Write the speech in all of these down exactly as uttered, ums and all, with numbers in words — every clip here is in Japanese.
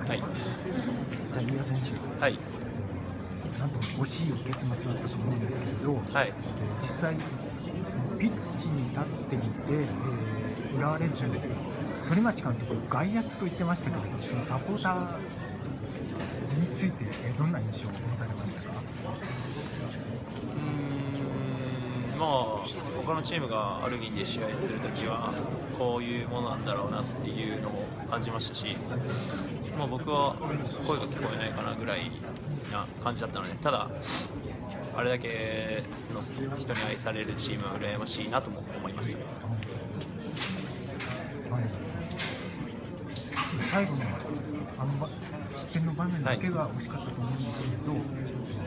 はい。 じゃあ飯田選手、 はい。 なんと惜しい結末だったと思うんですけれど、 はい。 実際そのピッチに立ってみて、えー、浦和レッズ反町監督外圧と言ってましたけれど、そのサポーターについて、えー、どんな印象を持たれましたか？ うーん、まあ他のチームがアルギンで試合するときはこういうものなんだろうなっていうのを感じましたし、まあ、僕は声が聞こえないかなぐらいな感じだったので、ただあれだけの人に愛されるチームは羨ましいなとも思いました。 最後のあの失点の場面だけが惜しかったと思うんですけれど、はい、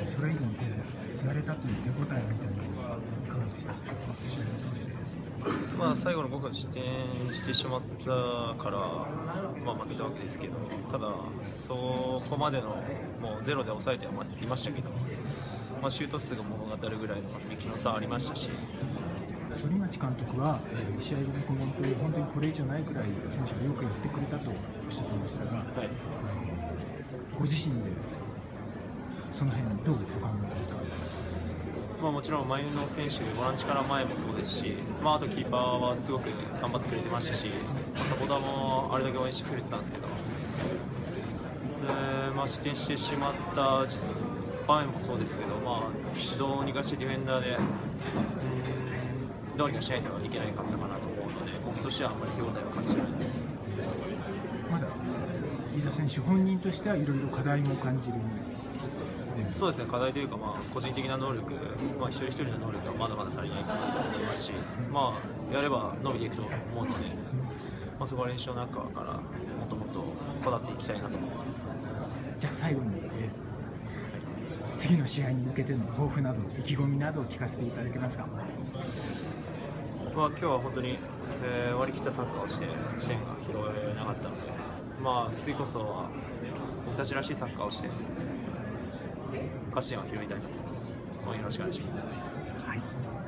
それ以上にこうやれたという手応えみたいなのはいかがでしたでしょうか？試合を通して。 まあ、最後のごふん失点してしまったから、まあ、負けたわけですけど、ただそこまでのもうゼロで抑えてはいましたけど、まあ、シュート数が物語るぐらいの力の差ありましたし、 反町監督は、えー、試合後のコメントで本当にこれ以上ないくらい選手がよくやってくれたとおっしゃってましたが、はい、ご自身でその辺どうお考えですか？ まあ、もちろん前の選手、ボランチから前もそうですし、まあ、あとキーパーはすごく頑張ってくれてましたし、まあ、サポーターもあれだけ応援してくれてたんですけど、で、まあ、失点してしまった場面もそうですけど、まあ、どうにかしてディフェンダーで、うん、どうにかしないといけないかったかなと思うので、僕としてはあんまり手応えを感じないです。 まだ飯田選手本人としてはいろいろ課題も感じる。 そうですね、課題というか、まあ、個人的な能力、まあ、一人一人の能力がまだまだ足りないかなと思いますし、まあ、やれば伸びていくと思うので、まあ、そこは練習の中からもっともっとこだわっていきたいなと思います。 じゃあ最後に、えー、次の試合に向けての抱負など意気込みなどを聞かせていただけますか？ まあ、今日は本当に、えー、割り切ったサッカーをして勝ち点が拾えなかったので、まあ、次こそは僕たちらしいサッカーをして勝ち点を拾いたいと思います。よろしくお願いします。 はい。